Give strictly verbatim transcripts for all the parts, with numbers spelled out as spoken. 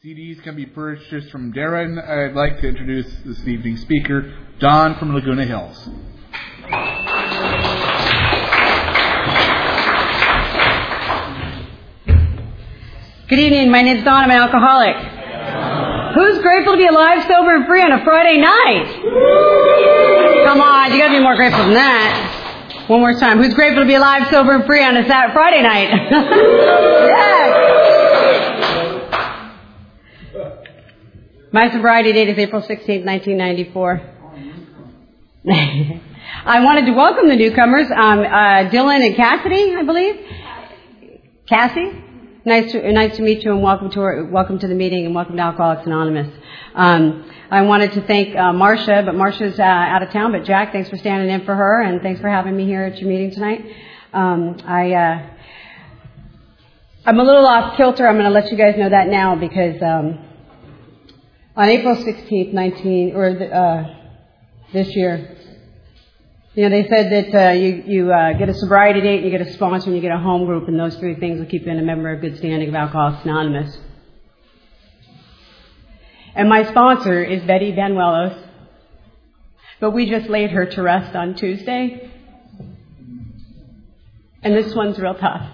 C Ds can be purchased from Darren. I'd like to introduce this evening's speaker, Don from Laguna Hills. Good evening. My name's Don. I'm an alcoholic. Who's grateful to be alive, sober, and free on a Friday night? Come on, you got to be more grateful than that. One more time. Who's grateful to be alive, sober, and free on a Saturday, Friday night? Yes. My sobriety date is April sixteenth, nineteen ninety-four. I wanted to welcome the newcomers, um, uh, Dylan and Cassidy, I believe. Cassie? Nice to, nice to meet you, and welcome to our, welcome to the meeting, and welcome to Alcoholics Anonymous. Um, I wanted to thank uh, Marcia, but Marcia's uh, out of town. But Jack, thanks for standing in for her, and thanks for having me here at your meeting tonight. Um, I uh, I'm a little off kilter. I'm going to let you guys know that now because um, on April sixteenth, nineteen or uh, this year. You know, they said that uh, you, you uh, get a sobriety date, you get a sponsor, and you get a home group, and those three things will keep you in a member of good standing of Alcoholics Anonymous. And my sponsor is Betty Banuelos, but we just laid her to rest on Tuesday. And this one's real tough.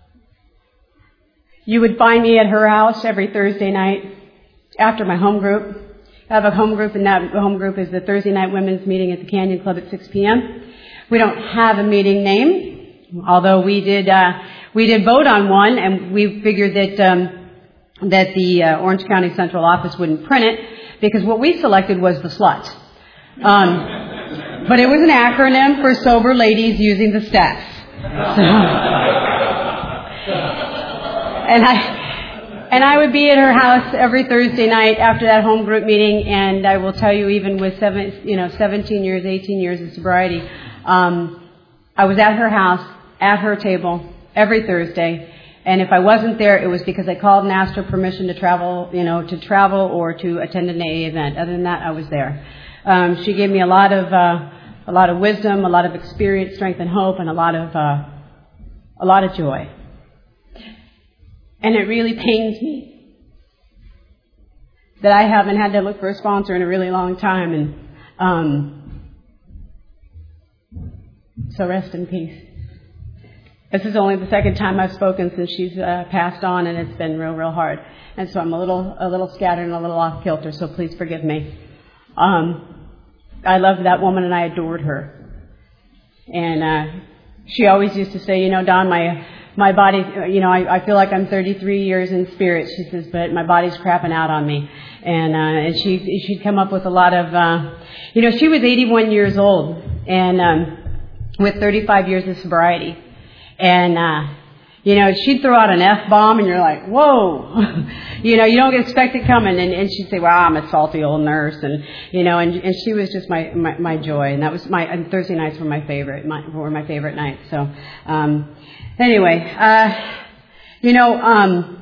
You would find me at her house every Thursday night after my home group. I have a home group, and that home group is the Thursday night women's meeting at the Canyon Club at six p.m. We don't have a meeting name, although we did uh, we did vote on one, and we figured that um, that the uh, Orange County Central Office wouldn't print it because what we selected was the slut. Um, but it was an acronym for sober ladies using the steps. So, and I. And I would be at her house every Thursday night after that home group meeting, and I will tell you, even with seven, you know, seventeen years, eighteen years of sobriety, um, I was at her house, at her table, every Thursday. And if I wasn't there, it was because I called and asked her permission to travel, you know, to travel or to attend an A A event. Other than that, I was there. Um, she gave me a lot of, uh, a lot of wisdom, a lot of experience, strength, and hope, and a lot of, uh, a lot of joy. And it really pains me that I haven't had to look for a sponsor in a really long time. And um, so rest in peace. This is only the second time I've spoken since she's uh, passed on, and it's been real, real hard. And so I'm a little, a little scattered and a little off kilter. So please forgive me. Um, I loved that woman, and I adored her. And uh, she always used to say, you know, Don, my My body, you know, I, I feel like I'm thirty-three years in spirit, she says, but my body's crapping out on me. And, uh, and she, she'd come up with a lot of, uh, you know, she was eighty-one years old and, um, with thirty-five years of sobriety. And, uh, you know, she'd throw out an F-bomb and you're like, whoa, you know, you don't expect it coming. And, and she'd say, well, I'm a salty old nurse. And, you know, and, and she was just my, my, my joy. And that was my, and Thursday nights were my favorite, my, were my favorite nights. So, um, Anyway, uh, you know, um,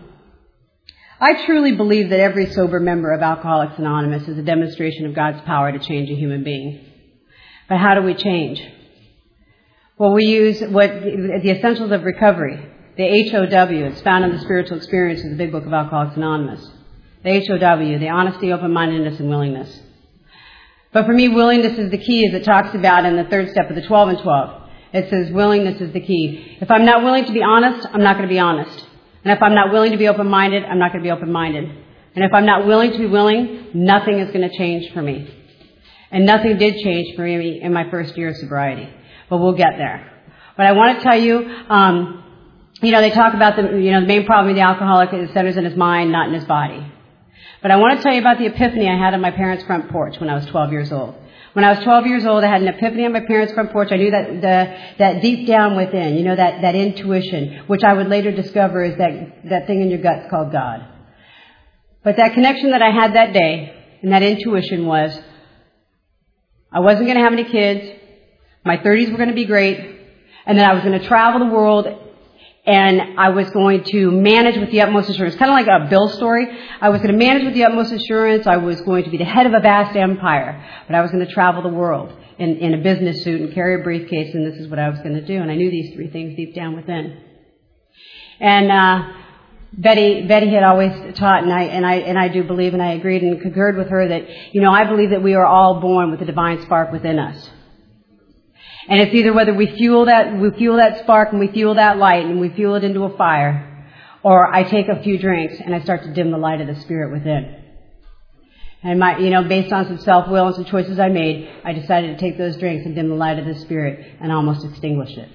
I truly believe that every sober member of Alcoholics Anonymous is a demonstration of God's power to change a human being. But how do we change? Well, we use what the essentials of recovery, the H O W. It's found in the Spiritual Experience of the Big Book of Alcoholics Anonymous. The H O W, the honesty, open-mindedness, and willingness. But for me, willingness is the key, as it talks about in the third step of the twelve and twelve. It says willingness is the key. If I'm not willing to be honest, I'm not going to be honest. And if I'm not willing to be open-minded, I'm not going to be open-minded. And if I'm not willing to be willing, nothing is going to change for me. And nothing did change for me in my first year of sobriety. But we'll get there. But I want to tell you, um, you know, they talk about the, you know, the main problem of the alcoholic is centers in his mind, not in his body. But I want to tell you about the epiphany I had on my parents' front porch when I was twelve years old. When I was twelve years old, I had an epiphany on my parents' front porch. I knew that the, that deep down within, you know, that, that intuition, which I would later discover is that, that thing in your gut called God. But that connection that I had that day, and that intuition was, I wasn't going to have any kids, my thirties were going to be great, and then I was going to travel the world, and I was going to manage with the utmost assurance. Kind of like a Bill story. I was going to manage with the utmost assurance. I was going to be the head of a vast empire. But I was going to travel the world in, in a business suit and carry a briefcase, and this is what I was going to do. And I knew these three things deep down within. And uh, Betty, Betty had always taught, and I, and I, and I do believe, and I agreed and concurred with her that, you know, I believe that we are all born with a divine spark within us. And it's either whether we fuel that, we fuel that spark and we fuel that light and we fuel it into a fire, or I take a few drinks and I start to dim the light of the Spirit within. And my, you know, based on some self-will and some choices I made, I decided to take those drinks and dim the light of the Spirit and almost extinguish it.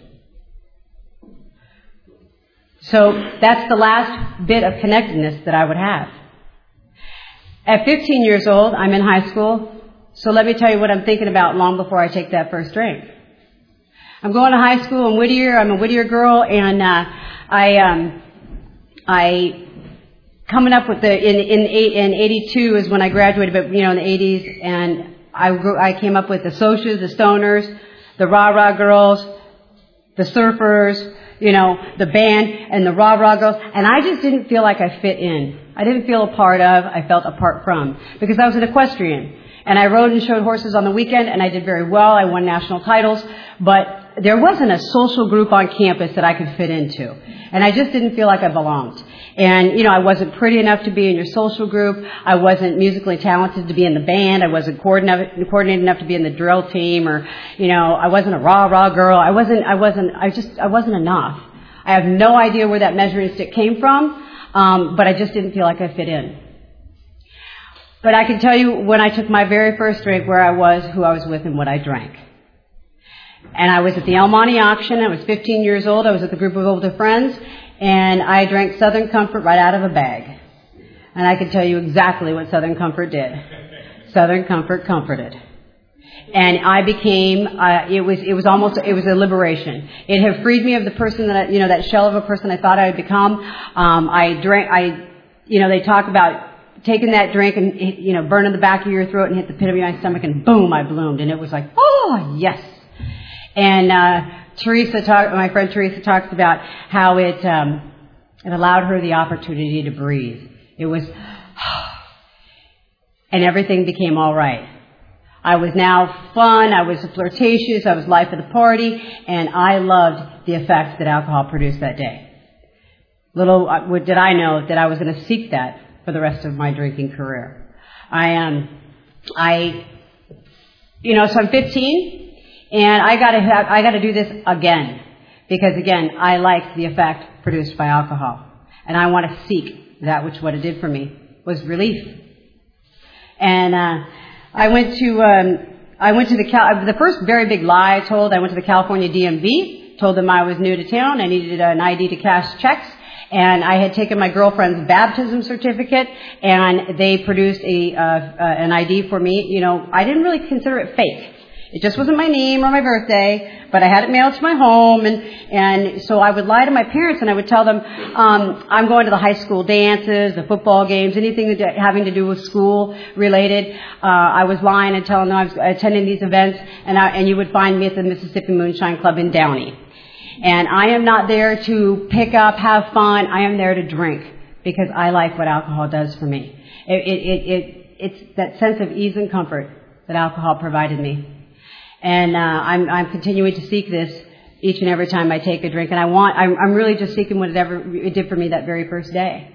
So that's the last bit of connectedness that I would have. At fifteen years old, I'm in high school. So let me tell you what I'm thinking about long before I take that first drink. I'm going to high school in Whittier. I'm a Whittier girl, and uh, I, um, I, coming up with the in in in eighty-two is when I graduated, but you know in the eighties, and I grew, I came up with the Socias, the Stoners, the Rah Rah Girls, the Surfers, you know, the band, and the Rah Rah Girls, and I just didn't feel like I fit in. I didn't feel a part of. I felt apart from, because I was an equestrian, and I rode and showed horses on the weekend, and I did very well. I won national titles, but there wasn't a social group on campus that I could fit into. And I just didn't feel like I belonged. And, you know, I wasn't pretty enough to be in your social group. I wasn't musically talented to be in the band. I wasn't coordinated, coordinated enough to be in the drill team, or, you know, I wasn't a rah-rah girl. I wasn't, I wasn't, I just, I wasn't enough. I have no idea where that measuring stick came from, um, but I just didn't feel like I fit in. But I can tell you when I took my very first drink where I was, who I was with, and what I drank. And I was at the El Monte auction. I was fifteen years old. I was with a group of older friends, and I drank Southern Comfort right out of a bag. And I can tell you exactly what Southern Comfort did. Southern Comfort comforted. And I became, uh, it was, it was almost, it was a liberation. It had freed me of the person that, I, you know, that shell of a person I thought I would become. Um, I drank, I, you know, they talk about taking that drink and, you know, burning the back of your throat and hit the pit of my stomach, and boom, I bloomed. And it was like, oh, yes. And uh, Teresa, talk, my friend Teresa, talks about how it um, it allowed her the opportunity to breathe. It was, and everything became all right. I was now fun. I was flirtatious. I was life of the party, and I loved the effects that alcohol produced that day. Little uh, did I know that I was going to seek that for the rest of my drinking career. I um, I, you know, so I'm fifteen. And I gotta have, I gotta do this again. Because again, I liked the effect produced by alcohol. And I want to seek that which what it did for me was relief. And, uh, I went to, um, I went to the Cal, the first very big lie I told, I went to the California D M V, told them I was new to town, I needed an I D to cash checks. And I had taken my girlfriend's baptism certificate, and they produced a, uh, uh, an I D for me. You know, I didn't really consider it fake. It just wasn't my name or my birthday, but I had it mailed to my home, and, and so I would lie to my parents, and I would tell them, um, I'm going to the high school dances, the football games, anything having to do with school related. Uh, I was lying and telling them I was attending these events, and I, and you would find me at the Mississippi Moonshine Club in Downey. And I am not there to pick up, have fun. I am there to drink, because I like what alcohol does for me. It, it, it, it, it's that sense of ease and comfort that alcohol provided me. And uh, I'm, I'm continuing to seek this each and every time I take a drink. And I want, I'm, I'm really just seeking what it ever it did for me that very first day.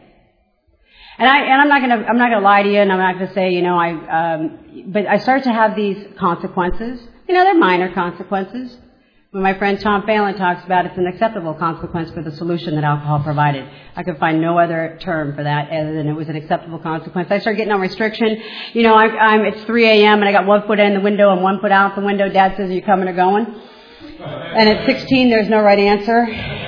And I and I'm not gonna I'm not gonna lie to you, and I'm not gonna say you know I um, but I start to have these consequences. You know, they're minor consequences. When my friend Tom Phelan talks about it's an acceptable consequence for the solution that alcohol provided. I could find no other term for that other than it was an acceptable consequence. I started getting on restriction. You know, I, I'm, it's three a.m. and I got one foot in the window and one foot out the window. Dad says, are you coming or going? And at sixteen, there's no right answer.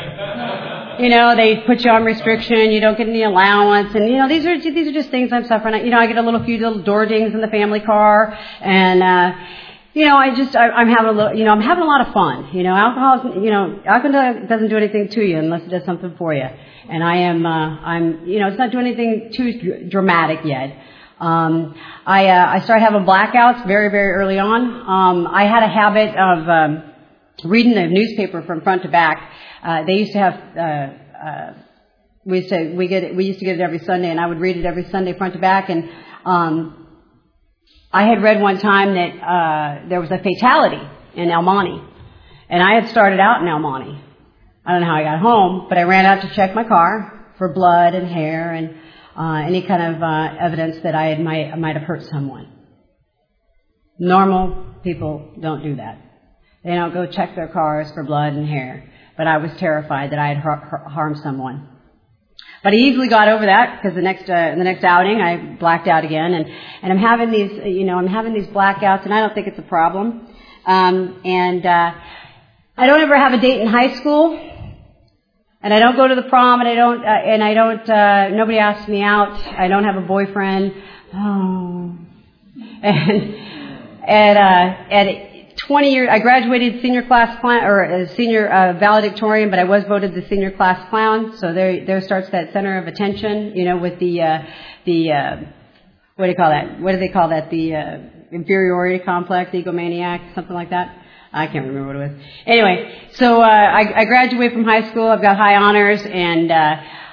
You know, they put you on restriction. You don't get any allowance. And, you know, these are these are just things I'm suffering. You know, I get a little few little door dings in the family car. And, uh, you know, I just, I, I'm having a little, you know, I'm having a lot of fun. You know, alcohol, you know, alcohol doesn't do anything to you unless it does something for you. And I am, uh, I'm, you know, it's not doing anything too dramatic yet. Um, I, uh, I started having blackouts very, very early on. Um, I had a habit of, um, reading the newspaper from front to back. Uh, they used to have, uh, uh, we used to, we get it, we used to get it every Sunday, and I would read it every Sunday front to back. And, um, I had read one time that, uh, there was a fatality in El Monte. And I had started out in El Monte. I don't know how I got home, but I ran out to check my car. for blood and hair and uh, any kind of uh, evidence that I had, might, might have hurt someone. Normal people don't do that. They don't go check their cars for blood and hair. But I was terrified that I had har- harmed someone. But I easily got over that because the next uh, the next outing I blacked out again, and and I'm having these you know I'm having these blackouts, and I don't think it's a problem. Um, and uh, I don't ever have a date in high school, and I don't go to the prom, and I don't uh, and I don't uh, nobody asks me out. I don't have a boyfriend. Oh, and and uh, and. twenty years, I graduated senior class clown, or a senior uh, valedictorian, but I was voted the senior class clown. So there, there starts that center of attention, you know, with the, uh, the, uh, what do you call that? What do they call that? The uh, inferiority complex, egomaniac, something like that. I can't remember what it was. Anyway, so uh, I, I graduate from high school. I've got high honors, and uh,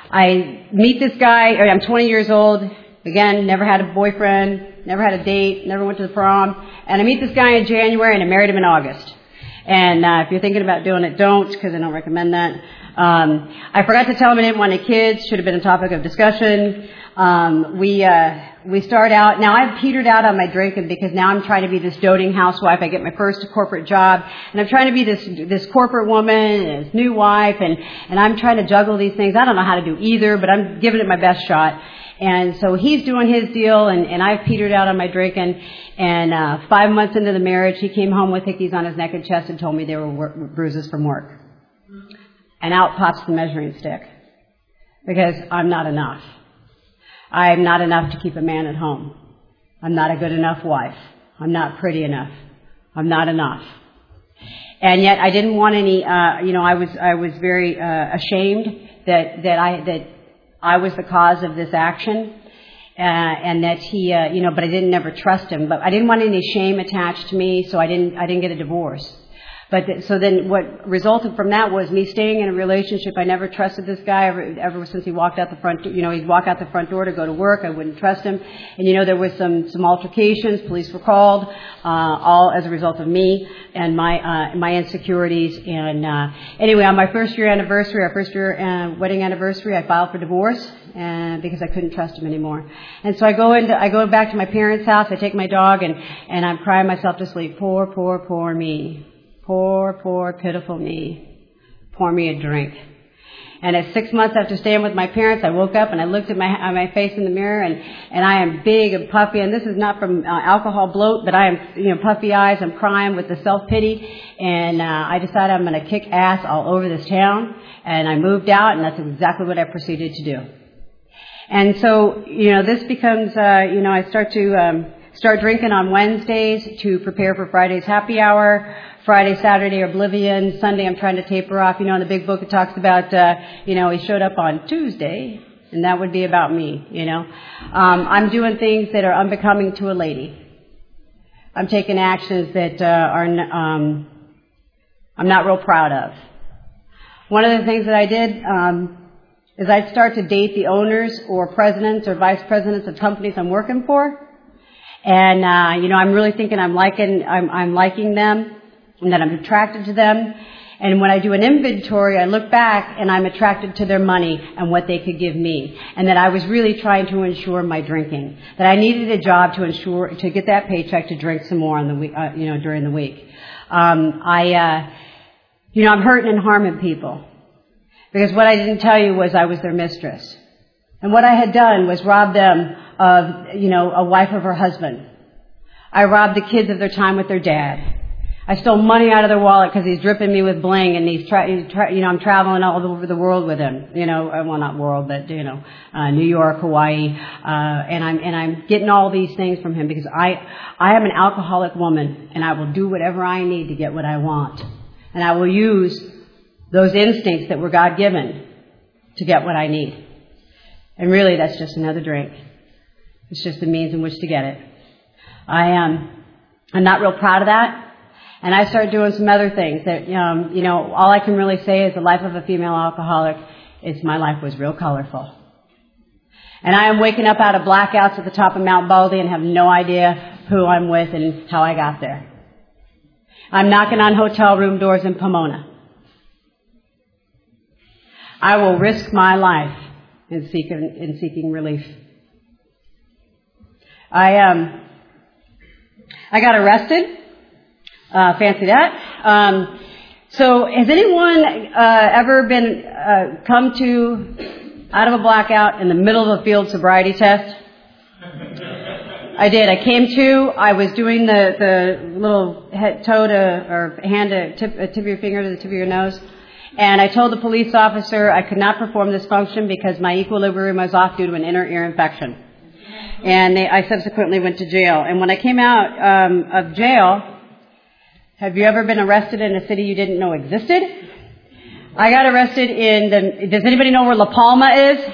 I meet this guy. Or I'm twenty years old. Again, never had a boyfriend, never had a date, never went to the prom. And I meet this guy in January, and I married him in August. And uh, if you're thinking about doing it, don't, because I don't recommend that. Um, I forgot to tell him I didn't want any kids. Should have been a topic of discussion. Um, we uh, we start out. Now I've petered out on my drinking because now I'm trying to be this doting housewife. I get my first corporate job, and I'm trying to be this this corporate woman, and this new wife, and and I'm trying to juggle these things. I don't know how to do either, but I'm giving it my best shot. And so he's doing his deal, and, and I've petered out on my drinking. And uh, five months into the marriage, he came home with hickeys on his neck and chest and told me they were wor- bruises from work. And out pops the measuring stick, because I'm not enough. I'm not enough to keep a man at home. I'm not a good enough wife. I'm not pretty enough. I'm not enough. And yet I didn't want any. Uh, you know, I was I was very uh, ashamed that that I that. I was the cause of this action, uh, and that he, uh, you know, but I didn't never trust him. But I didn't want any shame attached to me, so I didn't, I didn't get a divorce. But th- so then what resulted from that was me staying in a relationship. I never trusted this guy ever, ever since he walked out the front, you know, he'd walk out the front door to go to work. I wouldn't trust him. And, you know, there was some, some altercations. Police were called, uh, all as a result of me and my, uh, my insecurities. And, uh, anyway, on my first year anniversary, our first year, uh, wedding anniversary, I filed for divorce, and because I couldn't trust him anymore. And so I go into, I go back to my parents' house. I take my dog, and, and I'm crying myself to sleep. Poor, poor, poor me. Poor, poor, pitiful me. Pour me a drink. And at six months after staying with my parents, I woke up and I looked at my at my face in the mirror, and, and I am big and puffy. And this is not from uh, alcohol bloat, but I am, you know, puffy eyes. I'm crying with the self-pity. And uh, I decided I'm going to kick ass all over this town. And I moved out, and that's exactly what I proceeded to do. And so, you know, this becomes, uh, you know, I start to um, start drinking on Wednesdays to prepare for Friday's happy hour. Friday, Saturday, oblivion. Sunday, I'm trying to taper off. You know, in the big book, it talks about, uh, you know, he showed up on Tuesday, and that would be about me, you know. Um, I'm doing things that are unbecoming to a lady. I'm taking actions that uh, are, um, I'm not real proud of. One of the things that I did um, is I'd start to date the owners or presidents or vice presidents of companies I'm working for, and uh, you know, I'm really thinking I'm liking, I'm, I'm liking them. And that I'm attracted to them. And when I do an inventory, I look back and I'm attracted to their money and what they could give me. And that I was really trying to ensure my drinking. That I needed a job to ensure, to get that paycheck to drink some more on the week, uh, you know, during the week. Um, I, uh, you know, I'm hurting and harming people. Because what I didn't tell you was I was their mistress. And what I had done was rob them of, you know, a wife of her husband. I robbed the kids of their time with their dad. I stole money out of their wallet because he's dripping me with bling, and he's, tra- he's tra- you know, I'm traveling all over the world with him. You know, well, not world, but you know, uh, New York, Hawaii, uh, and I'm and I'm getting all these things from him because I I am an alcoholic woman, and I will do whatever I need to get what I want, and I will use those instincts that were God given to get what I need. And really, that's just another drink. It's just the means in which to get it. I am I'm not real proud of that. And I started doing some other things that, um, you know, all I can really say is the life of a female alcoholic is my life was real colorful. And I am waking up out of blackouts at the top of Mount Baldy and have no idea who I'm with and how I got there. I'm knocking on hotel room doors in Pomona. I will risk my life in seeking, in seeking relief. I, um, I got arrested. Uh, fancy that. Um, so has anyone, uh, ever been, uh, come to, out of a blackout in the middle of a field sobriety test? I did. I came to, I was doing the, the little head, toe to, or hand to tip, uh, tip of your finger to the tip of your nose. And I told the police officer I could not perform this function because my equilibrium was off due to an inner ear infection. And they, I subsequently went to jail. And when I came out um, of jail, have you ever been arrested in a city you didn't know existed? I got arrested in the, does anybody know where La Palma is?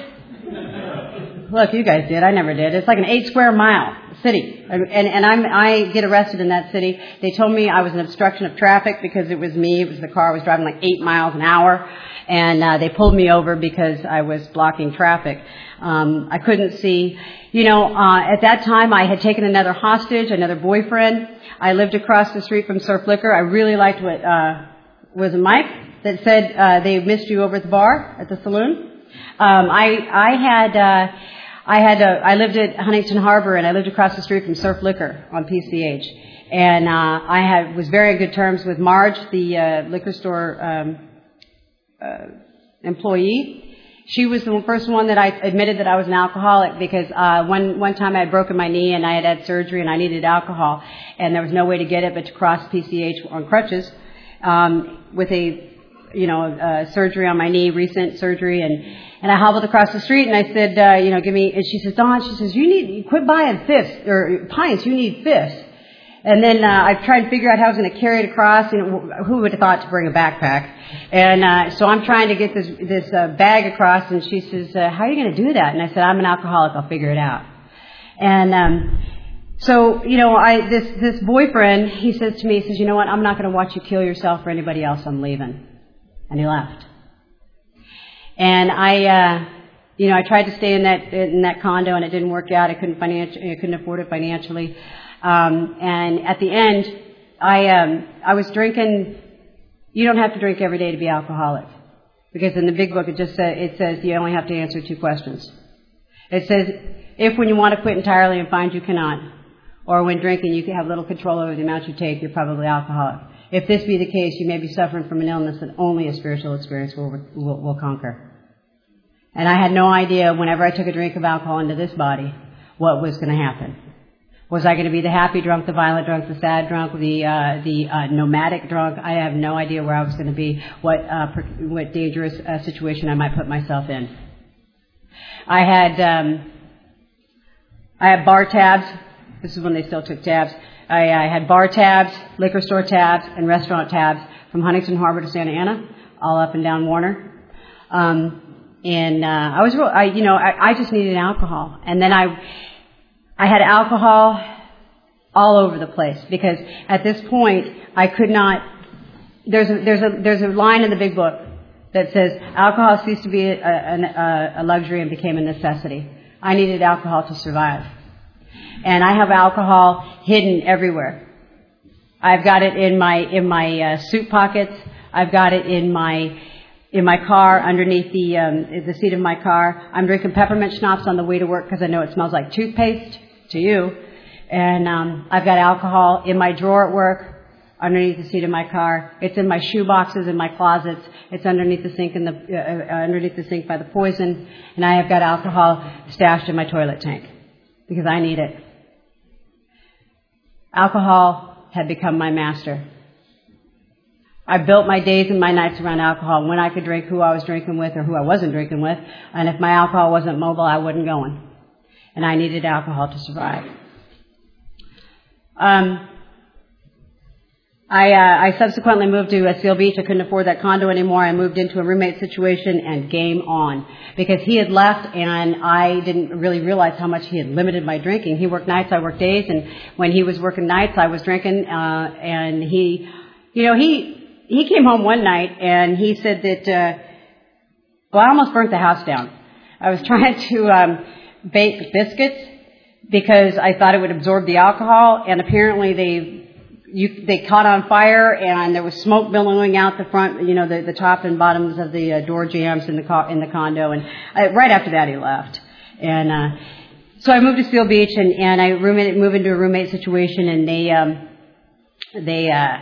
Look, you guys did. I never did. It's like an eight square mile city. And, and I'm, I get arrested in that city. They told me I was an obstruction of traffic because it was me. It was the car. I was driving like eight miles an hour. And uh, they pulled me over because I was blocking traffic. Um, I couldn't see. You know, uh, at that time I had taken another hostage, another boyfriend. I lived across the street from Surf Liquor. I really liked what, uh, was it Mike that said, uh, they missed you over at the bar, at the saloon? Um, I, I had, uh, I had, uh, I lived at Huntington Harbor and I lived across the street from Surf Liquor on P C H. And, uh, I had, was very good terms with Marge, the, uh, liquor store, um, uh, employee. She was the first one that I admitted that I was an alcoholic because uh one one time I had broken my knee and I had had surgery and I needed alcohol and there was no way to get it but to cross P C H on crutches um with a you know uh surgery on my knee, recent surgery, and and I hobbled across the street and I said uh you know give me, and she says, Dawn, she says, you need you quit buying fists or pints, you need fists. And then uh, I tried to figure out how I was going to carry it across. You know, who would have thought to bring a backpack? And uh, so I'm trying to get this this uh, bag across, and she says, uh, "How are you going to do that?" And I said, "I'm an alcoholic. I'll figure it out." And um, so, you know, I this this boyfriend, he says to me, he says, "You know what? I'm not going to watch you kill yourself or anybody else. I'm leaving." And he left. And I, uh, you know, I tried to stay in that in that condo, and it didn't work out. I couldn't financially, I couldn't afford it financially. Um, and at the end, I, um, I was drinking. You don't have to drink every day to be alcoholic, because in the big book it just says, it says you only have to answer two questions. It says if when you want to quit entirely and find you cannot, or when drinking you can have little control over the amount you take, you're probably alcoholic. If this be the case, you may be suffering from an illness that only a spiritual experience will, will, will conquer. And I had no idea whenever I took a drink of alcohol into this body what was going to happen. Was I going to be the happy drunk, the violent drunk, the sad drunk, the uh, the uh, nomadic drunk? I have no idea where I was going to be, what uh, per- what dangerous uh, situation I might put myself in. I had um, I had bar tabs. This is when they still took tabs. I, I had bar tabs, liquor store tabs, and restaurant tabs from Huntington Harbor to Santa Ana, all up and down Warner. Um, and uh, I was, real, I you know, I, I just needed alcohol, and then I. I had alcohol all over the place because at this point I could not. There's a, there's a there's a line in the big book that says alcohol ceased to be a, a, a luxury and became a necessity. I needed alcohol to survive, and I have alcohol hidden everywhere. I've got it in my in my uh, suit pockets. I've got it in my in my car underneath the um, the seat of my car. I'm drinking peppermint schnapps on the way to work because I know it smells like toothpaste to you. And um, I've got alcohol in my drawer at work, underneath the seat of my car. It's in my shoe boxes, in my closets. It's underneath the sink in the uh, underneath the sink by the poison. And I have got alcohol stashed in my toilet tank because I need it. Alcohol had become my master. I built my days and my nights around alcohol, when I could drink, who I was drinking with, or who I wasn't drinking with. And if my alcohol wasn't mobile, I wasn't going. And I needed alcohol to survive. Um, I, uh, I subsequently moved to uh, Seal Beach. I couldn't afford that condo anymore. I moved into a roommate situation, and game on. Because he had left, and I didn't really realize how much he had limited my drinking. He worked nights, I worked days, and when he was working nights, I was drinking, uh, and he, you know, he... He came home one night and he said that, uh, well, I almost burnt the house down. I was trying to um, bake biscuits because I thought it would absorb the alcohol, and apparently they you, they caught on fire, and there was smoke billowing out the front, you know, the, the top and bottoms of the uh, door jambs in the co- in the condo. And I, right after that, he left. And uh, so I moved to Seal Beach, and, and I roommate, moved into a roommate situation, and they um, they uh,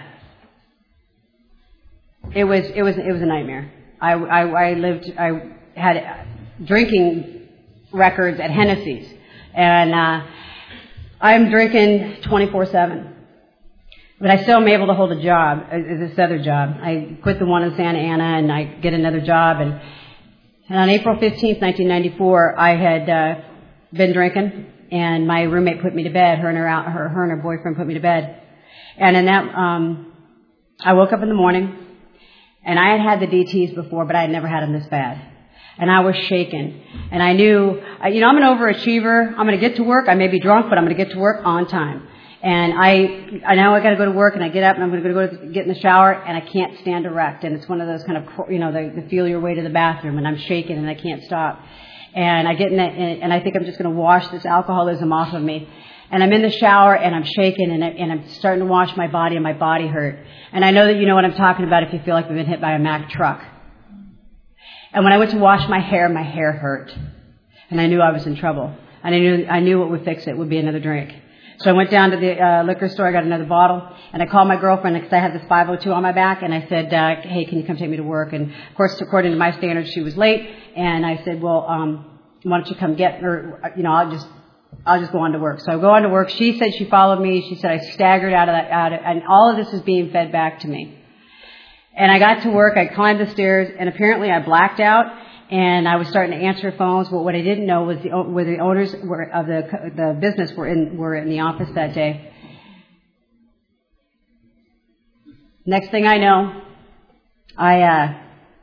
it was it was it was a nightmare. I, I, I lived I had drinking records at Hennessy's, and uh, I'm drinking twenty-four seven. But I still am able to hold a job, this other job. I quit the one in Santa Ana, and I get another job. And, and on April fifteenth, nineteen ninety-four, I had uh, been drinking, and my roommate put me to bed. Her and her, her, her and her boyfriend put me to bed. And in that, um, I woke up in the morning, and I had had the D Ts before, but I had never had them this bad. And I was shaken. And I knew, you know, I'm an overachiever. I'm going to get to work. I may be drunk, but I'm going to get to work on time. And I, I know I got to go to work, and I get up, and I'm going to go to get in the shower, and I can't stand erect. And it's one of those kind of, you know, the, the feel your way to the bathroom, and I'm shaking, and I can't stop. And I get in it, and I think I'm just going to wash this alcoholism off of me. And I'm in the shower, and I'm shaking, and, I, and I'm starting to wash my body, and my body hurt. And I know that you know what I'm talking about if you feel like you've been hit by a Mack truck. And when I went to wash my hair, my hair hurt. And I knew I was in trouble. And I knew, I knew what would fix it would be another drink. So I went down to the uh, liquor store, I got another bottle, and I called my girlfriend because I had this five oh two on my back, and I said, uh, hey, can you come take me to work? And, of course, according to my standards, she was late, and I said, well, um, why don't you come get her, you know, I'll just, I'll just go on to work. So I go on to work. She said she followed me. She said I staggered out of that, out of, and all of this is being fed back to me. And I got to work, I climbed the stairs, and apparently I blacked out. And I was starting to answer phones, but what I didn't know was the, where the owners were, of the the business were in were in the office that day. Next thing I know, I uh,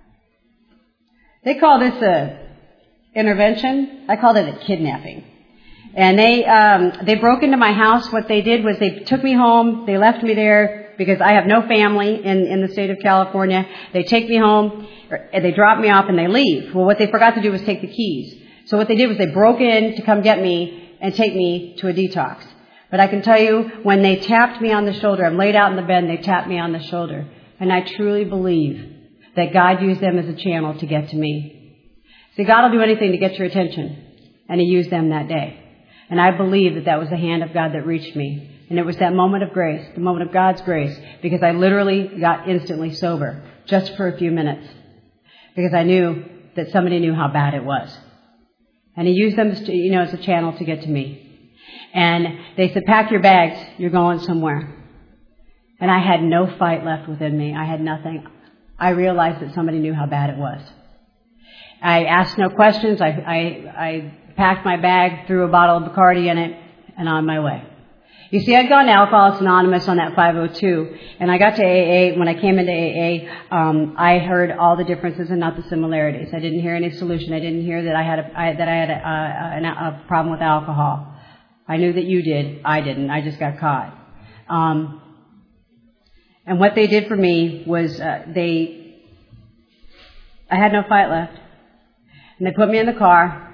they call this a intervention. I called it a kidnapping. And they um, they broke into my house. What they did was they took me home. They left me there because I have no family in, in the state of California. They take me home, or they drop me off, and they leave. Well, what they forgot to do was take the keys. So what they did was they broke in to come get me and take me to a detox. But I can tell you, when they tapped me on the shoulder, I'm laid out in the bed, and they tapped me on the shoulder. And I truly believe that God used them as a channel to get to me. See, God will do anything to get your attention. And He used them that day. And I believe that that was the hand of God that reached me. And it was that moment of grace, the moment of God's grace, because I literally got instantly sober just for a few minutes. Because I knew that somebody knew how bad it was. And He used them, to, you know, as a channel to get to me. And they said, pack your bags, you're going somewhere. And I had no fight left within me. I had nothing. I realized that somebody knew how bad it was. I asked no questions. I, I, I packed my bag, threw a bottle of Bacardi in it, and on my way. You see, I'd gone to Alcoholics Anonymous on that five oh two, and I got to A A. When I came into A A, um, I heard all the differences and not the similarities. I didn't hear any solution. I didn't hear that I had a, I, that I had a, a, a problem with alcohol. I knew that you did. I didn't. I just got caught. Um, and what they did for me was uh, they, I had no fight left. And they put me in the car.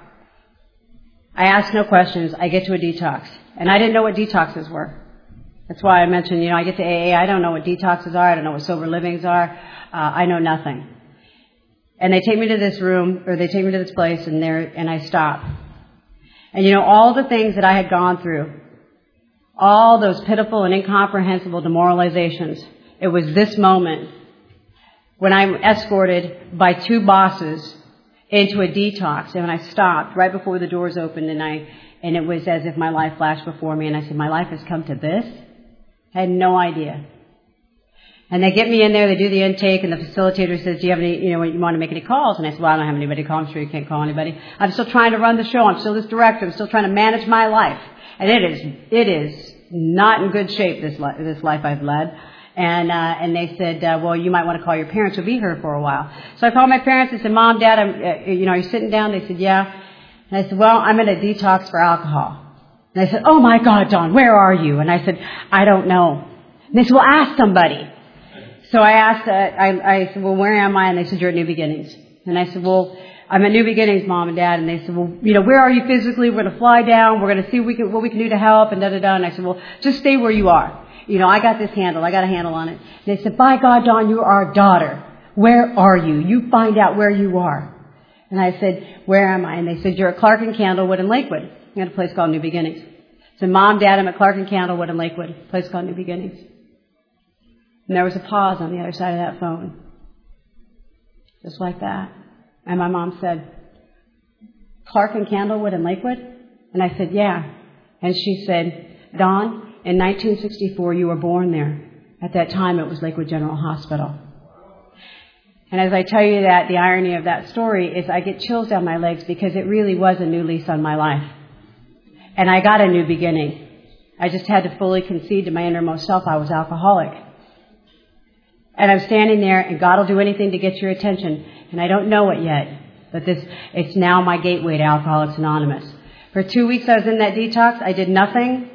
I asked no questions. I get to a detox. And I didn't know what detoxes were. That's why I mentioned, you know, I get to A A. I don't know what detoxes are. I don't know what sober livings are. Uh, I know nothing. And they take me to this room, or they take me to this place, and there, and I stop. And you know, all the things that I had gone through, all those pitiful and incomprehensible demoralizations, it was this moment when I'm escorted by two bosses into a detox. And when I stopped right before the doors opened, and I, and it was as if my life flashed before me, and I said, my life has come to this? I had no idea. And they get me in there, they do the intake, and the facilitator says, do you have any, you know, you want to make any calls? And I said, well, I don't have anybody to call. I'm sure you can't call anybody. I'm still trying to run the show. I'm still this director. I'm still trying to manage my life. And it is, it is not in good shape, this, li- this life I've led. And, uh, and they said, uh, well, you might want to call your parents who'll be here for a while. So I called my parents and said, Mom, Dad, I'm, uh, you know, are you sitting down? They said, yeah. And I said, well, I'm in a detox for alcohol. And they said, oh my God, Dawn, where are you? And I said, I don't know. And they said, well, ask somebody. So I asked, uh, I, I said, well, where am I? And they said, you're at New Beginnings. And I said, well, I'm at New Beginnings, Mom and Dad, and they said, well, you know, where are you physically? We're going to fly down. We're going to see what we can, what we can do to help, and da-da-da. And I said, well, just stay where you are. You know, I got this handle. I got a handle on it. And they said, by God, Dawn, you are our daughter. Where are you? You find out where you are. And I said, where am I? And they said, you're at Clark and Candlewood in Lakewood. I had a place called New Beginnings. I said, Mom, Dad, I'm at Clark and Candlewood in Lakewood, a place called New Beginnings. And there was a pause on the other side of that phone. Just like that. And my mom said, Clark and Candlewood in Lakewood? And I said, yeah. And she said, Dawn, in nineteen sixty-four, you were born there. At that time, it was Lakewood General Hospital. And as I tell you that, the irony of that story is I get chills down my legs because it really was a new lease on my life. And I got a new beginning. I just had to fully concede to my innermost self I was alcoholic. And I'm standing there, and God will do anything to get your attention. And I don't know it yet, but this it's now my gateway to Alcoholics Anonymous. For two weeks I was in that detox. I did nothing.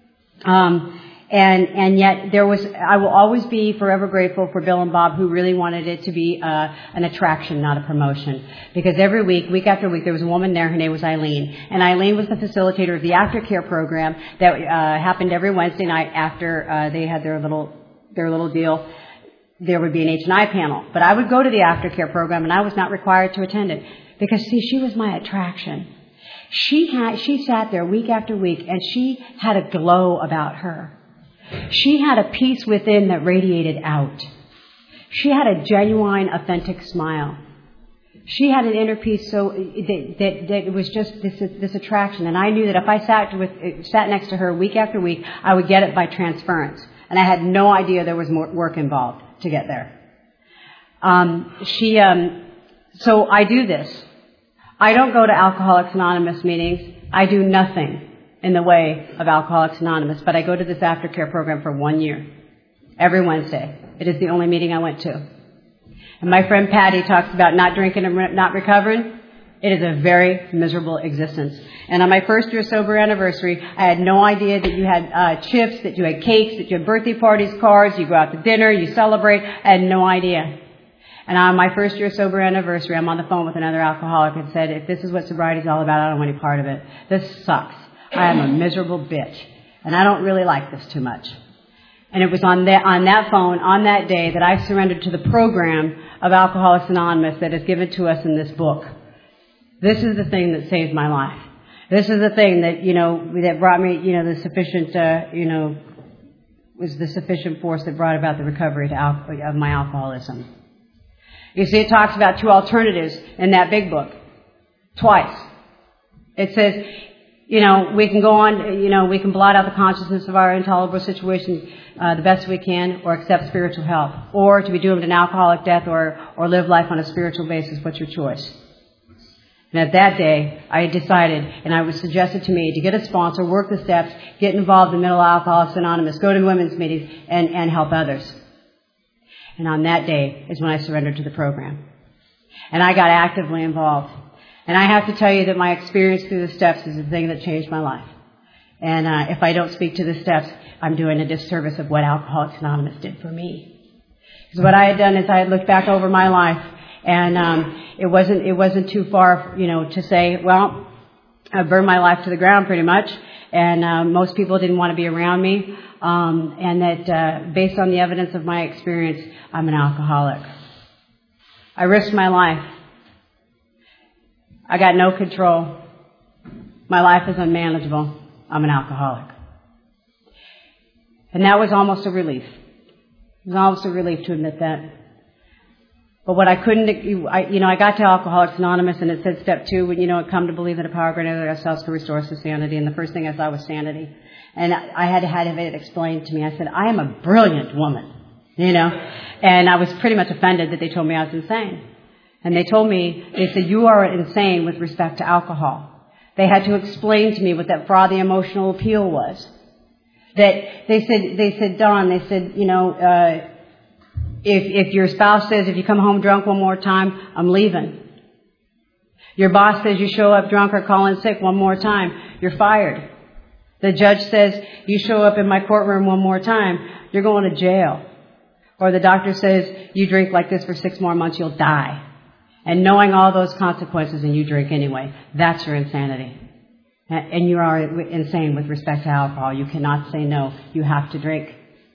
Um, and and yet there was, I will always be forever grateful for Bill and Bob, who really wanted it to be uh, an attraction, not a promotion. Because every week, week after week, there was a woman there. Her name was Eileen. And Eileen was the facilitator of the aftercare program that uh, happened every Wednesday night after uh, they had their little their little deal. There would be an H and I panel. But I would go to the aftercare program, and I was not required to attend it. Because, see, she was my attraction. She had, she sat there week after week, and she had a glow about her. She had a peace within that radiated out. She had a genuine, authentic smile. She had an inner peace so that, that, that it was just this, this attraction. And I knew that if I sat with, sat next to her week after week, I would get it by transference. And I had no idea there was more work involved to get there. Um, she, um, so I do this. I don't go to Alcoholics Anonymous meetings. I do nothing in the way of Alcoholics Anonymous, but I go to this aftercare program for one year, every Wednesday. It is the only meeting I went to. And my friend Patty talks about not drinking and re- not recovering. It is a very miserable existence. And on my first year sober anniversary, I had no idea that you had uh, chips, that you had cakes, that you had birthday parties, cards, you go out to dinner, you celebrate. I had no idea. And on my first year sober anniversary, I'm on the phone with another alcoholic and said, if this is what sobriety is all about, I don't want any part of it. This sucks. I am a miserable bitch. And I don't really like this too much. And it was on that, on that phone, on that day, that I surrendered to the program of Alcoholics Anonymous that is given to us in this book. This is the thing that saved my life. This is the thing that, you know, that brought me, you know, the sufficient, uh, you know, was the sufficient force that brought about the recovery to al- of my alcoholism. You see, it talks about two alternatives in that big book. Twice. It says, you know, we can go on, you know, we can blot out the consciousness of our intolerable situation uh, the best we can, or accept spiritual help, or to be doomed to an alcoholic death, or, or live life on a spiritual basis. What's your choice? And at that day, I decided, and I was suggested to me to get a sponsor, work the steps, get involved in Middle Alcoholics Anonymous, go to women's meetings, and, and help others. And on that day is when I surrendered to the program. And I got actively involved. And I have to tell you that my experience through the steps is the thing that changed my life. And uh, if I don't speak to the steps, I'm doing a disservice of what Alcoholics Anonymous did for me. Because what I had done is I had looked back over my life, and um, it wasn't it wasn't too far, you know, to say, well, I burned my life to the ground pretty much, and uh, most people didn't want to be around me, um, and that uh, based on the evidence of my experience, I'm an alcoholic. I risked my life. I got no control. My life is unmanageable. I'm an alcoholic. And that was almost a relief. It was almost a relief to admit that. But what I couldn't, I, you know, I got to Alcoholics Anonymous, and it said step two, when you know, come to believe that a power greater than ourselves can restore us to sanity. And the first thing I saw was sanity. And I, I had to have it explained to me. I said, I am a brilliant woman, you know. And I was pretty much offended that they told me I was insane. And they told me, they said, you are insane with respect to alcohol. They had to explain to me what that frothy emotional appeal was. That they said, they said, Dawn, they said, you know, uh, if, if your spouse says, if you come home drunk one more time, I'm leaving. Your boss says you show up drunk or calling sick one more time, you're fired. The judge says you show up in my courtroom one more time, you're going to jail. Or the doctor says you drink like this for six more months, you'll die. And knowing all those consequences and you drink anyway, that's your insanity. And you are insane with respect to alcohol. You cannot say no. You have to drink.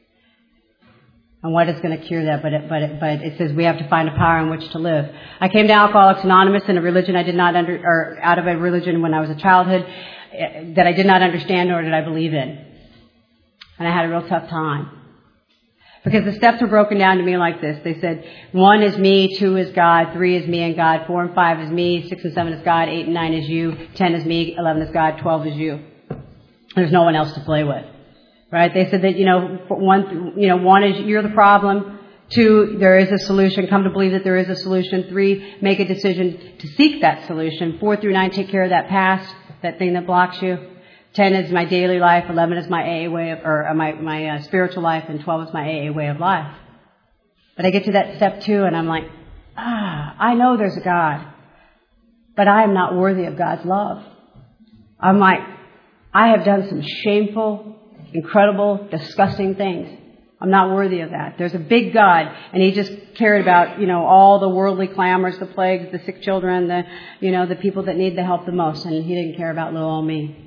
And what is going to cure that? But it, but it, but it says we have to find a power in which to live. I came to Alcoholics Anonymous in a religion I did not under, or out of a religion when I was a childhood that I did not understand nor did I believe in. And I had a real tough time. Because the steps were broken down to me like this. They said, one is me, two is God, three is me and God, four and five is me, six and seven is God, eight and nine is you, ten is me, eleven is God, twelve is you. There's no one else to play with. Right? They said that, you know, one, you know, one is you're the problem. Two, there is a solution. Come to believe that there is a solution. Three, make a decision to seek that solution. Four through nine, take care of that past, that thing that blocks you. Ten is my daily life. Eleven is my A A way of, or uh, my my uh, spiritual life, and twelve is my A A way of life. But I get to that step two, and I'm like, ah, I know there's a God, but I am not worthy of God's love. I'm like, I have done some shameful, incredible, disgusting things. I'm not worthy of that. There's a big God, and He just cared about, you know, all the worldly clamors, the plagues, the sick children, the, you know, the people that need the help the most, and He didn't care about little old me.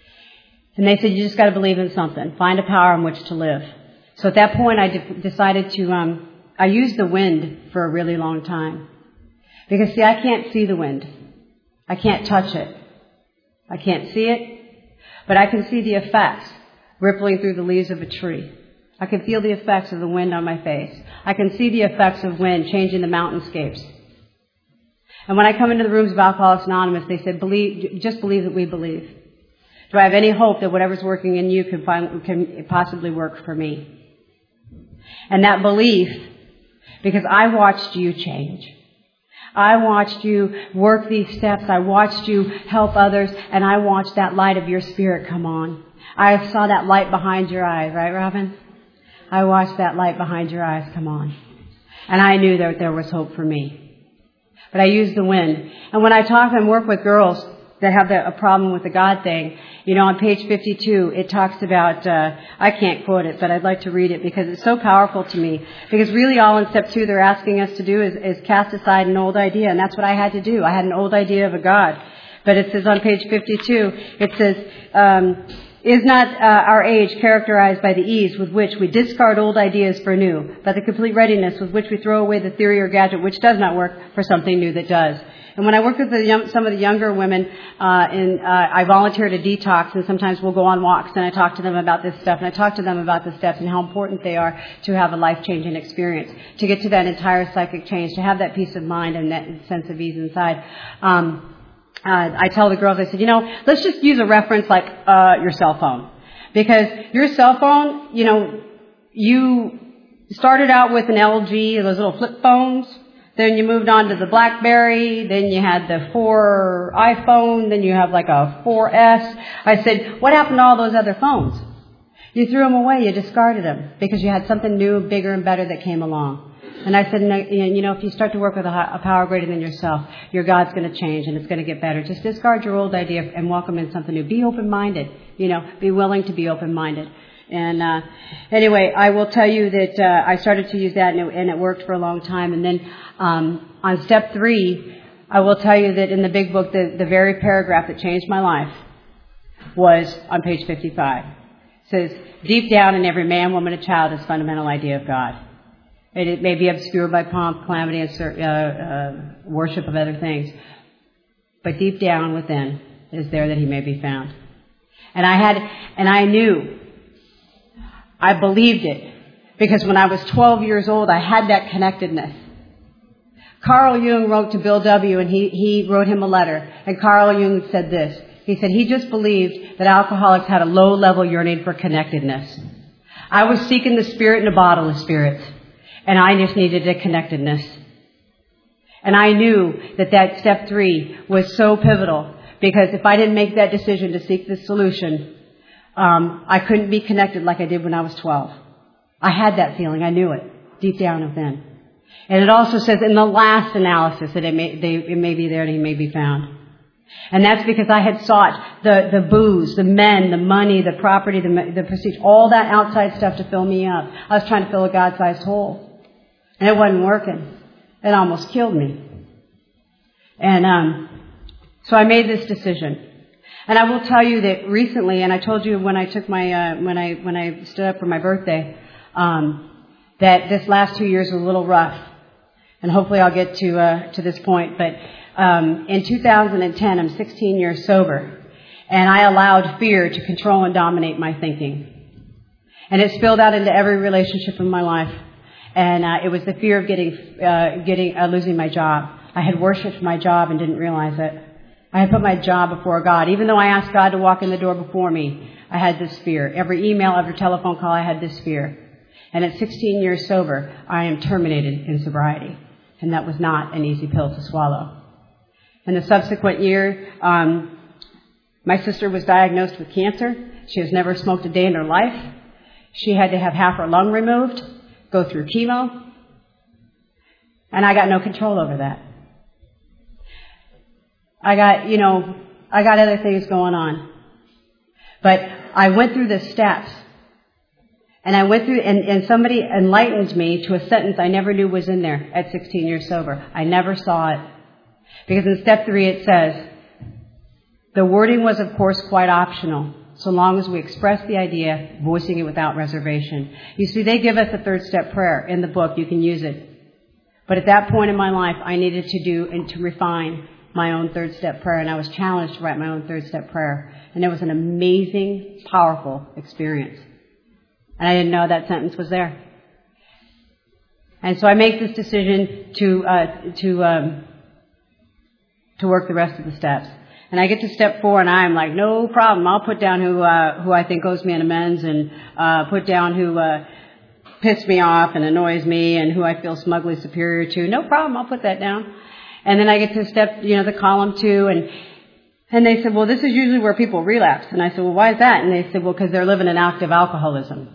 And they said, you just got to believe in something. Find a power in which to live. So at that point, I de- decided to, um, I used the wind for a really long time. Because, see, I can't see the wind. I can't touch it. I can't see it. But I can see the effects rippling through the leaves of a tree. I can feel the effects of the wind on my face. I can see the effects of wind changing the mountainscapes. And when I come into the rooms of Alcoholics Anonymous, they said, believe, just believe that we believe. Do I have any hope that whatever's working in you can, find, can possibly work for me? And that belief, because I watched you change. I watched you work these steps. I watched you help others. And I watched that light of your spirit come on. I saw that light behind your eyes. Right, Robin? I watched that light behind your eyes come on. And I knew that there was hope for me. But I used the wind. And when I talk and work with girls that have the, a problem with the God thing, you know, on page fifty-two, it talks about, uh, I can't quote it, but I'd like to read it because it's so powerful to me. Because really all in step two they're asking us to do is, is cast aside an old idea. And that's what I had to do. I had an old idea of a God. But it says on page fifty-two, it says, um, is not uh, our age characterized by the ease with which we discard old ideas for new, but the complete readiness with which we throw away the theory or gadget which does not work for something new that does? And when I work with the young, some of the younger women, uh, and uh, I volunteer to detox, and sometimes we'll go on walks, and I talk to them about this stuff, and I talk to them about the steps and how important they are to have a life-changing experience, to get to that entire psychic change, to have that peace of mind and that sense of ease inside. Um, uh, I tell the girls, I said, you know, let's just use a reference like uh, your cell phone, because your cell phone, you know, you started out with an L G, those little flip phones. Then you moved on to the BlackBerry. Then you had the four iPhone. Then you have like a four S. I said, what happened to all those other phones? You threw them away. You discarded them because you had something new, bigger, and better that came along. And I said, you know, if you start to work with a power greater than yourself, your God's going to change and it's going to get better. Just discard your old idea and welcome in something new. Be open-minded. You know, be willing to be open-minded. And uh anyway, I will tell you that uh I started to use that, and it, and it worked for a long time. And then um on step three, I will tell you that in the big book, the, the very paragraph that changed my life was on page fifty-five. It says, deep down in every man, woman, and child is fundamental idea of God. It, it may be obscured by pomp, calamity, and uh, uh, worship of other things, but deep down within is there that He may be found. And I had, and I knew. I believed it because when I was twelve years old, I had that connectedness. Carl Jung wrote to Bill W. and he, he wrote him a letter. And Carl Jung said this. He said he just believed that alcoholics had a low-level yearning for connectedness. I was seeking the Spirit in a bottle of spirits, and I just needed a connectedness. And I knew that that step three was so pivotal because if I didn't make that decision to seek the solution, Um, I couldn't be connected like I did when I was twelve. I had that feeling. I knew it deep down within. And it also says in the last analysis that it may, they, it may be there and He may be found. And that's because I had sought the, the booze, the men, the money, the property, the, the prestige, all that outside stuff to fill me up. I was trying to fill a God-sized hole. And it wasn't working. It almost killed me. And um, so I made this decision. And I will tell you that recently, and I told you when I took my uh, when I when I stood up for my birthday, um, that this last two years was a little rough. And hopefully I'll get to uh, to this point. But um, in two thousand ten, I'm sixteen years sober, and I allowed fear to control and dominate my thinking. And it spilled out into every relationship in my life. And uh, it was the fear of getting uh, getting uh, losing my job. I had worshipped my job and didn't realize it. I had put my job before God. Even though I asked God to walk in the door before me, I had this fear. Every email, every telephone call, I had this fear. And at sixteen years sober, I am terminated in sobriety. And that was not an easy pill to swallow. In the subsequent year, um, my sister was diagnosed with cancer. She has never smoked a day in her life. She had to have half her lung removed, go through chemo. And I got no control over that. I got, you know, I got other things going on. But I went through the steps. And I went through, and, and somebody enlightened me to a sentence I never knew was in there at sixteen years sober. I never saw it. Because in step three it says, the wording was of course quite optional, so long as we express the idea, voicing it without reservation. You see, they give us a third step prayer in the book. You can use it. But at that point in my life, I needed to do and to refine my own third step prayer, and I was challenged to write my own third step prayer. And it was an amazing, powerful experience. And I didn't know that sentence was there. And so I make this decision to uh, to um, to work the rest of the steps. And I get to step four, and I'm like, no problem. I'll put down who uh, who I think owes me an amends, and uh, put down who uh, pissed me off and annoys me, and who I feel smugly superior to. No problem. I'll put that down. And then I get to step, you know, the column two, and and they said, well, this is usually where people relapse. And I said, well, why is that? And they said, well, because they're living in active alcoholism.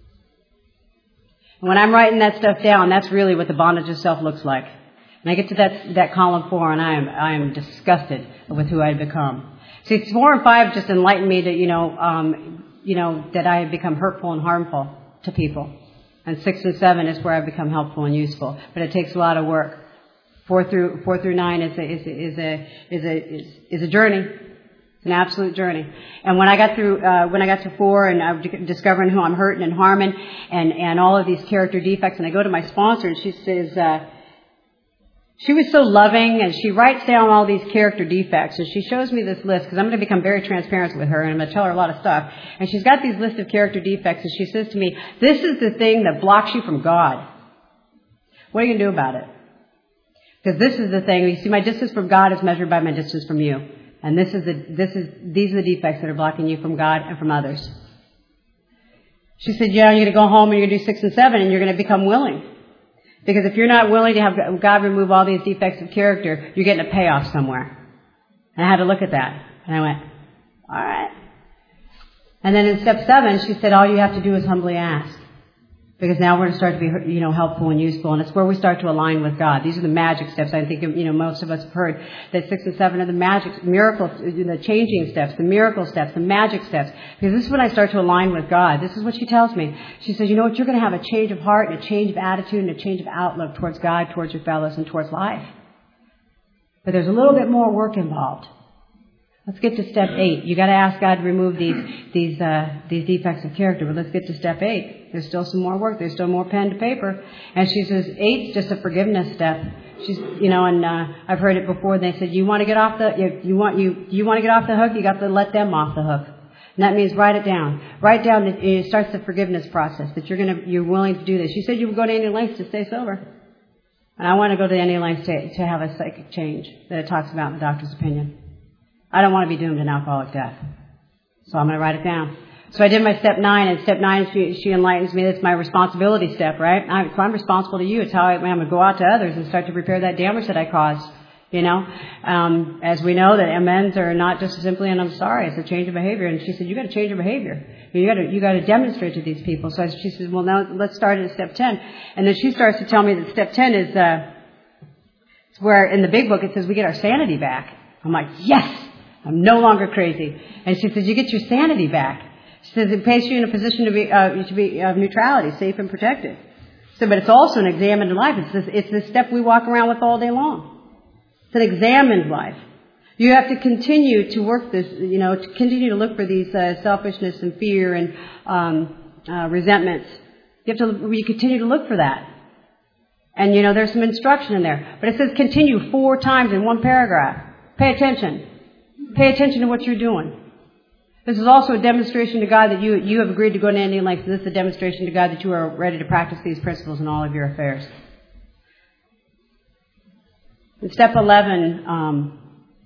And when I'm writing that stuff down, that's really what the bondage of self looks like. And I get to that that column four, and I am I am disgusted with who I had become. See, four and five just enlightened me that you know um, you know that I had become hurtful and harmful to people, and six and seven is where I've become helpful and useful. But it takes a lot of work. Four through four through nine is a is a is a is a, is, is a journey. An absolute journey. And when I got through, uh, when I got to four and I'm discovering who I'm hurting and harming and, and all of these character defects, and I go to my sponsor and she says, uh, she was so loving, and she writes down all these character defects, and she shows me this list, because I'm going to become very transparent with her, and I'm going to tell her a lot of stuff. And she's got these lists of character defects, and she says to me, this is the thing that blocks you from God. What are you going to do about it? Because this is the thing. You see, my distance from God is measured by my distance from you. And this is the, this is, these are the defects that are blocking you from God and from others. She said, yeah, you're going to go home and you're going to do six and seven and you're going to become willing. Because if you're not willing to have God remove all these defects of character, you're getting a payoff somewhere. And I had to look at that. And I went, all right. And then in step seven, she said, all you have to do is humbly ask. Because now we're going to start to be, you know, helpful and useful, and it's where we start to align with God. These are the magic steps. I think, you know, most of us have heard that six and seven are the magic, miracle, the changing steps, the miracle steps, the magic steps. Because this is when I start to align with God. This is what she tells me. She says, you know what, you're going to have a change of heart and a change of attitude and a change of outlook towards God, towards your fellows, and towards life. But there's a little bit more work involved. Let's get to step eight. You got to ask God to remove these these uh, these defects of character. But let's get to step eight. There's still some more work. There's still more pen to paper. And she says eight's just a forgiveness step. She's, you know, and uh, I've heard it before. They said you want to get off the you, you want you you want to get off the hook. You got to let them off the hook. And that means write it down. Write down that it starts the forgiveness process. That you're gonna you're willing to do this. She said you would go to any lengths to stay sober. And I want to go to any lengths to to have a psychic change that it talks about in the doctor's opinion. I don't want to be doomed to an alcoholic death. So I'm going to write it down. So I did my step nine, and step nine, she, she enlightens me. That's my responsibility step, right? I, if I'm responsible to you, it's how I, I'm going to go out to others and start to repair that damage that I caused. You know, um, as we know that amends are not just simply an I'm sorry, it's a change of behavior. And she said, you got to change your behavior. You got to, you got to demonstrate to these people. So she said, well, now let's start at step ten. And then she starts to tell me that step ten is, uh, it's where in the big book it says we get our sanity back. I'm like, yes! I'm no longer crazy. And she says, you get your sanity back. She says, it places you in a position to be, uh, to be of neutrality, safe and protected. So, but it's also an exam into life. It's this, it's this step we walk around with all day long. It's an examined life. You have to continue to work this, you know, to continue to look for these uh, selfishness and fear and um, uh, resentments. You have to, you continue to look for that. And, you know, there's some instruction in there. But it says continue four times in one paragraph. Pay attention. Pay attention to what you're doing. This is also a demonstration to God that you, you have agreed to go to any length. This is a demonstration to God that you are ready to practice these principles in all of your affairs. And step eleven um,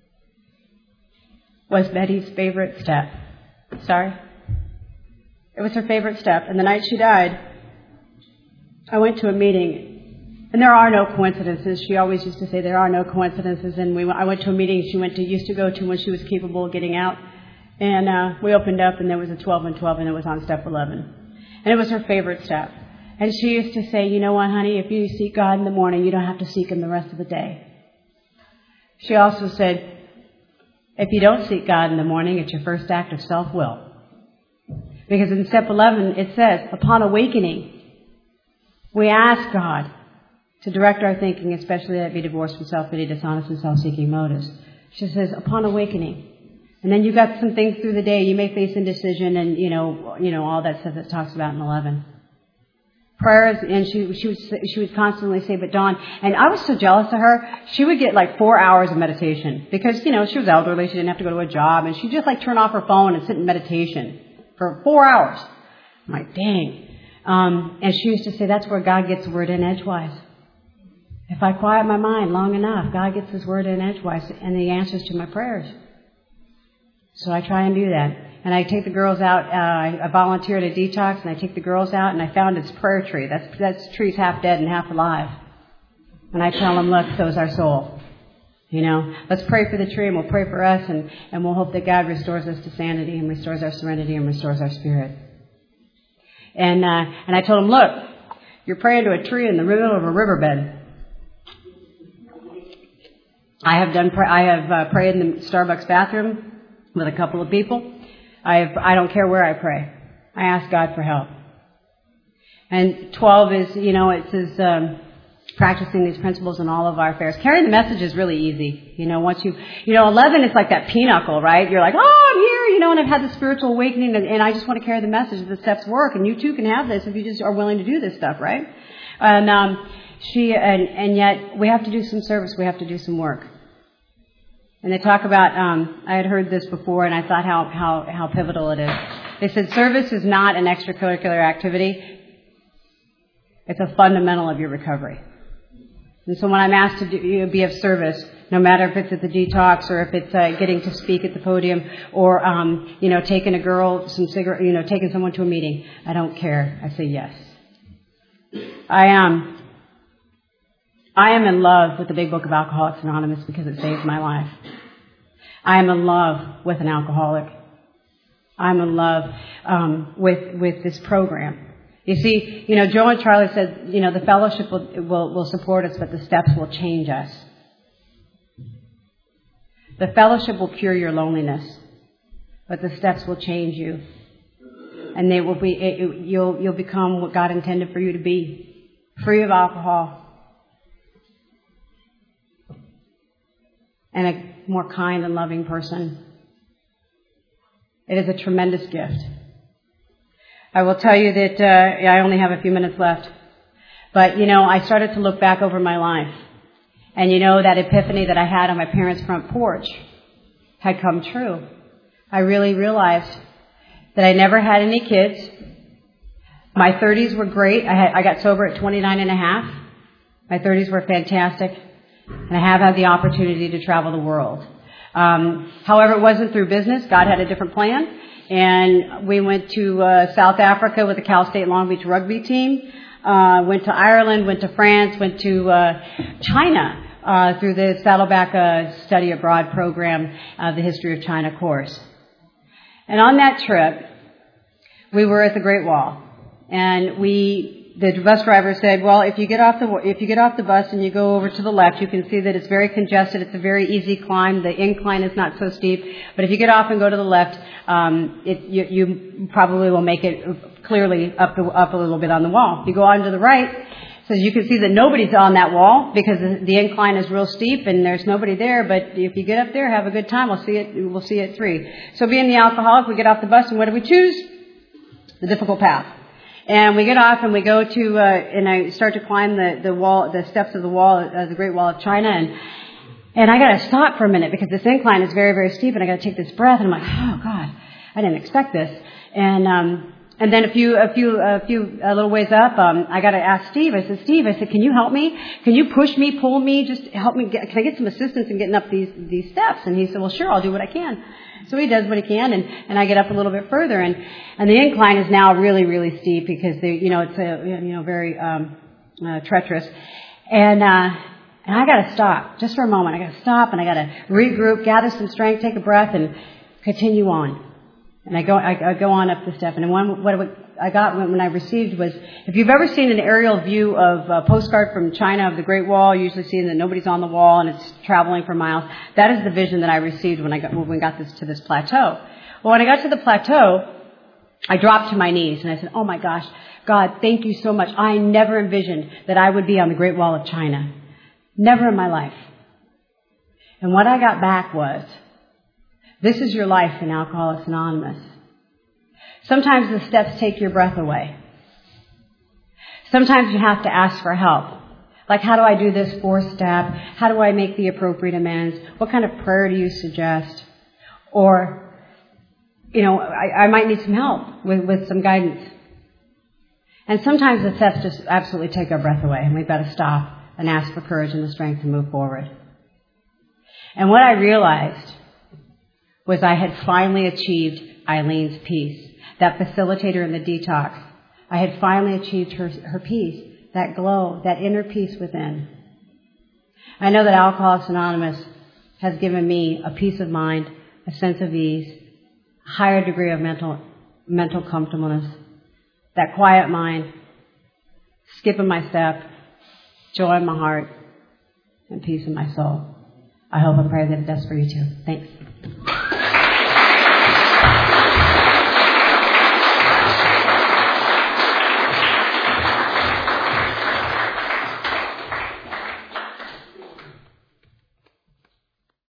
was Betty's favorite step. Sorry? It was her favorite step. And the night she died, I went to a meeting. And there are no coincidences. She always used to say there are no coincidences. And we, I went to a meeting she went to used to go to when she was capable of getting out. And uh, we opened up, and there was a twelve and twelve, and it was on step eleven. And it was her favorite step. And she used to say, you know what, honey, if you seek God in the morning, you don't have to seek Him the rest of the day. She also said, if you don't seek God in the morning, it's your first act of self-will. Because in step eleven, it says, upon awakening, we ask God to direct our thinking, especially that be divorced from self-pity, dishonest, and self-seeking motives. She says, upon awakening. And then you got some things through the day. You may face indecision and, you know, you know, all that stuff that talks about in eleven. Prayers, and she, she would, she would constantly say, but Dawn, and I was so jealous of her, she would get like four hours of meditation because, you know, she was elderly. She didn't have to go to a job, and she'd just like turn off her phone and sit in meditation for four hours. I'm like, dang. Um, and she used to say, that's where God gets the word in edgewise. If I quiet my mind long enough, God gets His word in edgewise and the answers to my prayers. So I try and do that. And I take the girls out, uh, I volunteer at a detox, and I take the girls out, and I found its prayer tree. That's, that tree's half dead and half alive. And I tell them, look, so's our soul. You know, let's pray for the tree, and we'll pray for us, and, and we'll hope that God restores us to sanity, and restores our serenity, and restores our spirit. And, uh, and I told them, look, you're praying to a tree in the middle of a riverbed. I have done, I have uh, prayed in the Starbucks bathroom with a couple of people. I have, I don't care where I pray. I ask God for help. And twelve is, you know, it says um, practicing these principles in all of our affairs. Carrying the message is really easy. You know, once you, you know, eleven is like that pinnacle, right? You're like, oh, I'm here, you know, and I've had the spiritual awakening, and, and I just want to carry the message. The steps work, and you too can have this if you just are willing to do this stuff, right? And um, she, and, and yet we have to do some service. We have to do some work. And they talk about, um, I had heard this before, and I thought how, how, how pivotal it is. They said service is not an extracurricular activity. It's a fundamental of your recovery. And so when I'm asked to do, you know, be of service, no matter if it's at the detox or if it's uh, getting to speak at the podium or, um, you know, taking a girl, some cigarette, you know, taking someone to a meeting, I don't care. I say yes. I am. Um, I am in love with the Big Book of Alcoholics Anonymous because it saved my life. I am in love with an alcoholic. I'm in love um, with with this program. You see, you know, Joe and Charlie said, you know, the fellowship will, will will support us, but the steps will change us. The fellowship will cure your loneliness, but the steps will change you, and they will be. It, it, you'll you'll become what God intended for you to be, free of alcohol. And a more kind and loving person. It is a tremendous gift. I will tell you that uh, I only have a few minutes left. But, you know, I started to look back over my life. And, you know, that epiphany that I had on my parents' front porch had come true. I really realized that I never had any kids. My thirties were great. I, had, I got sober at twenty-nine and a half. My thirties were fantastic. And I have had the opportunity to travel the world. Um, however, it wasn't through business. God had a different plan. And we went to uh, South Africa with the Cal State Long Beach rugby team. Uh, went to Ireland, went to France, went to uh, China uh, through the Saddleback uh, Study Abroad program, uh, the History of China course. And on that trip, we were at the Great Wall. And we... The bus driver said, well, if you get off the if you get off the bus and you go over to the left, you can see that it's very congested. It's a very easy climb. The incline is not so steep. But if you get off and go to the left, um, it, you, you probably will make it clearly up the, up a little bit on the wall. If you go on to the right, So you can see that nobody's on that wall because the, the incline is real steep and there's nobody there. But if you get up there, have a good time. We'll see it. We'll see it at three. So being the alcoholic, we get off the bus and what do we choose? The difficult path. And we get off and we go to, uh, and I start to climb the, the wall, the steps of the wall, uh, the Great Wall of China. And, and I got to stop for a minute because this incline is very, very steep and I got to take this breath. And I'm like, oh God, I didn't expect this. And, um, And then a few, a few, a few, a little ways up, um, I got to ask Steve. I said, Steve, I said, can you help me? Can you push me, pull me, just help me? Get, can I get some assistance in getting up these these steps? And he said, well, sure, I'll do what I can. So he does what he can, and, and I get up a little bit further, and, and the incline is now really, really steep because they, you know, it's a, you know, very um, uh, treacherous, and uh, and I got to stop just for a moment. I got to stop, and I got to regroup, gather some strength, take a breath, and continue on. And I go, I, I go on up the step. And one, what I got when, when I received was, if you've ever seen an aerial view of a postcard from China of the Great Wall, you usually see that nobody's on the wall and it's traveling for miles. That is the vision that I received when I got, when we got this to this plateau. Well, when I got to the plateau, I dropped to my knees and I said, oh my gosh, God, thank you so much. I never envisioned that I would be on the Great Wall of China. Never in my life. And what I got back was, this is your life in Alcoholics Anonymous. Sometimes the steps take your breath away. Sometimes you have to ask for help. Like, how do I do this fourth step? How do I make the appropriate amends? What kind of prayer do you suggest? Or, you know, I, I might need some help with, with some guidance. And sometimes the steps just absolutely take our breath away, and we've got to stop and ask for courage and the strength to move forward. And what I realized was I had finally achieved Eileen's peace, that facilitator in the detox. I had finally achieved her, her peace, that glow, that inner peace within. I know that Alcoholics Anonymous has given me a peace of mind, a sense of ease, a higher degree of mental, mental comfortableness, that quiet mind, skip in my step, joy in my heart, and peace in my soul. I hope and pray that it does for you too. Thanks.